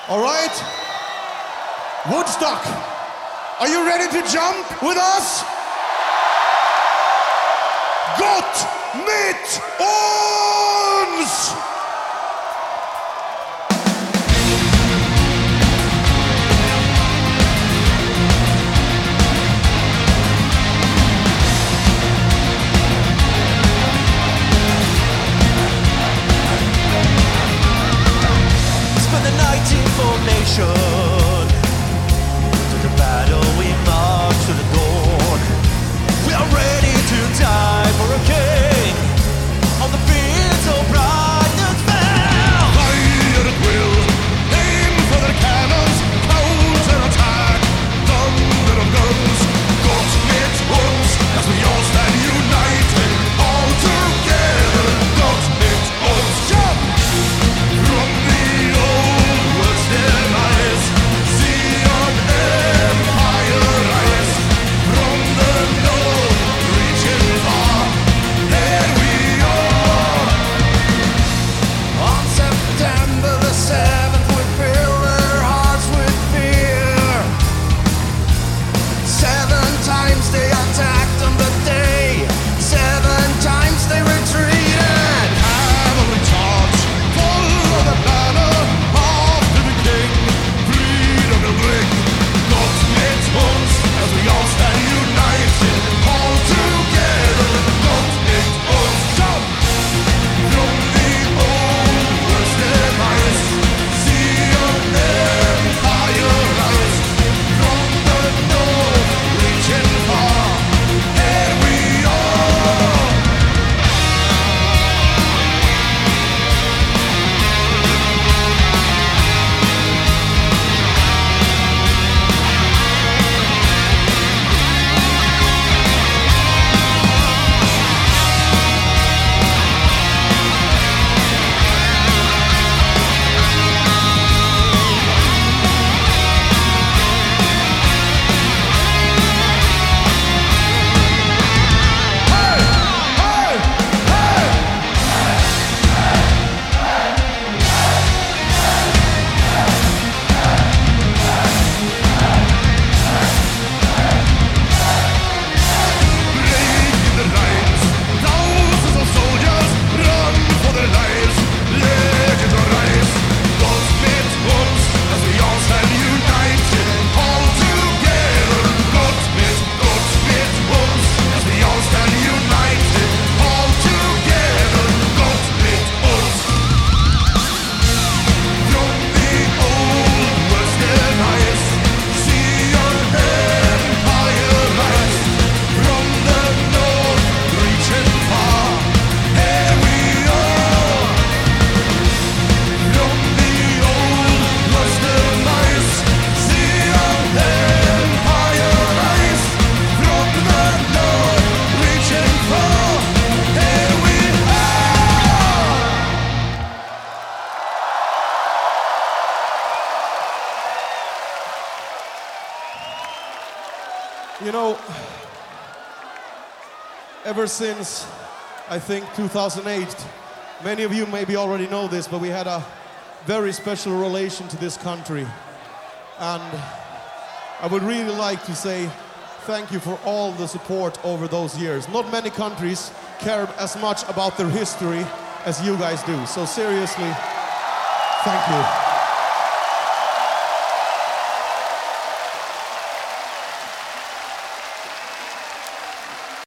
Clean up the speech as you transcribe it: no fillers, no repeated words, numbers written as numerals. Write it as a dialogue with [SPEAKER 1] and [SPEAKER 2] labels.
[SPEAKER 1] All right? Woodstock, are you ready to jump with us? Gott mit uns!
[SPEAKER 2] Spend the night in formation. To the battle we march to the dawn. We are ready to die for a king. On the fields so bright and fair.
[SPEAKER 1] Fire at will, aim for the cannons, counter attack, thunder of guns. Gott mit uns, as we all stand united, all together. Gott mit uns, jump! From the old world's demise, Zion Empire rise. From the north, reaching far, there we are. On September the 7th, we fill their hearts with fear. 7 times they attacked on the day, 7 times they retreated. Cavalry charge, follow the banner, after the king, freedom will bring. Gott mit uns, as we all stand united, all together. Gott mit uns, jump! From the old world's demise, Zion Empire rise. From the north, reaching far, there we are. Hey! Hey! Hey! Breaking the lines, thousands of soldiers run for their lives. Legends will rise. Gott mit uns, as we all stand united, all together. Gott mit uns, as we all stand united, all together. Gott mit uns. From the old world's demise, Zion Empire rise. From the north, reaching far, here we are. From the old world's demise, Zion Empire rise. From the north, reaching far, here we are. You know, ever since, I think, 2008, many of you maybe already know this, but we had a very special relation to this country. And I would really like to say thank you for all the support over those years. Not many countries cared as much about their history as you guys do. So seriously, thank you.